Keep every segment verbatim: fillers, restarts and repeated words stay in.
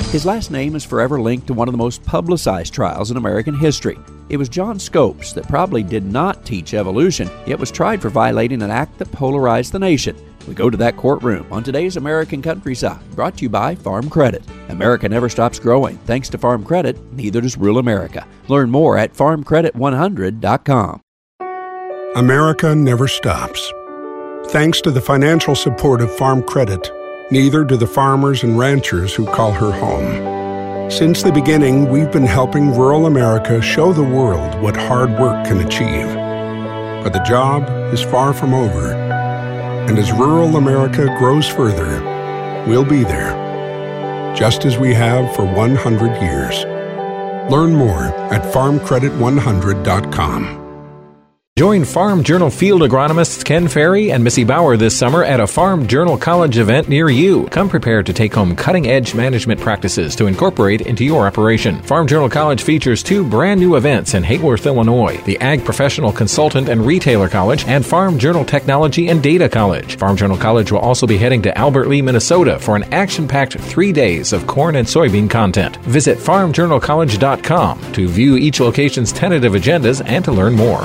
His last name is forever linked to one of the most publicized trials in American history. It was John Scopes that probably did not teach evolution, yet was tried for violating an act that polarized the nation. We go to that courtroom on today's American Countryside, brought to you by Farm Credit. America never stops growing. Thanks to Farm Credit, neither does rural America. Learn more at farm credit one hundred dot com. America never stops. Thanks to the financial support of Farm Credit, neither do the farmers and ranchers who call her home. Since the beginning, we've been helping rural America show the world what hard work can achieve. But the job is far from over. And as rural America grows further, we'll be there, just as we have for one hundred years. Learn more at farm credit one hundred dot com. Join Farm Journal field agronomists Ken Ferry and Missy Bauer this summer at a Farm Journal College event near you. Come prepared to take home cutting-edge management practices to incorporate into your operation. Farm Journal College features two brand new events in Hayworth, Illinois, the Ag Professional Consultant and Retailer College and Farm Journal Technology and Data College. Farm Journal College will also be heading to Albert Lea, Minnesota for an action-packed three days of corn and soybean content. Visit farm journal college dot com to view each location's tentative agendas and to learn more.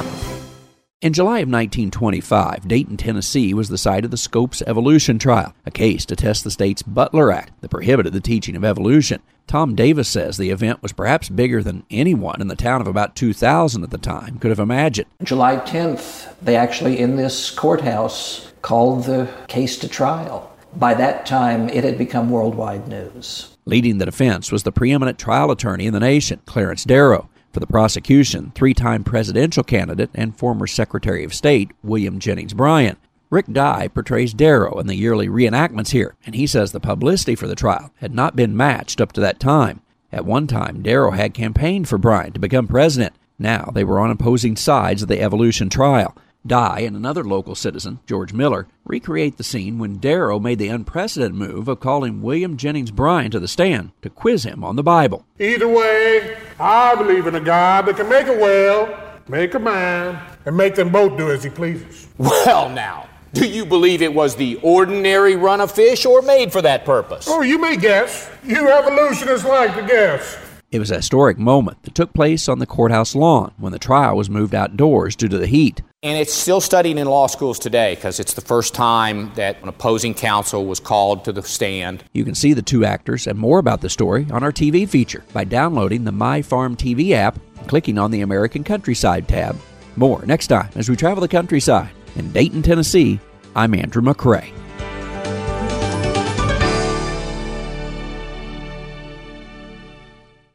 In July of nineteen twenty-five, Dayton, Tennessee was the site of the Scopes evolution trial, a case to test the state's Butler Act that prohibited the teaching of evolution. Tom Davis says the event was perhaps bigger than anyone in the town of about two thousand at the time could have imagined. July tenth, they actually, in this courthouse, called the case to trial. By that time, it had become worldwide news. Leading the defense was the preeminent trial attorney in the nation, Clarence Darrow. For the prosecution, three-time presidential candidate and former Secretary of State William Jennings Bryan. Rick Dye portrays Darrow in the yearly reenactments here, and he says the publicity for the trial had not been matched up to that time. At one time, Darrow had campaigned for Bryan to become president. Now they were on opposing sides of the evolution trial. Dye and another local citizen, George Miller, recreate the scene when Darrow made the unprecedented move of calling William Jennings Bryan to the stand to quiz him on the Bible. Either way, I believe in a God that can make a well, make a man, and make them both do as he pleases. Well, now, do you believe it was the ordinary run of fish or made for that purpose? Oh, you may guess. You evolutionists like to guess. It was a historic moment that took place on the courthouse lawn when the trial was moved outdoors due to the heat. And it's still studied in law schools today because it's the first time that an opposing counsel was called to the stand. You can see the two actors and more about the story on our T V feature by downloading the My Farm T V app and clicking on the American Countryside tab. More next time as we travel the countryside. In Dayton, Tennessee, I'm Andrew McCrae.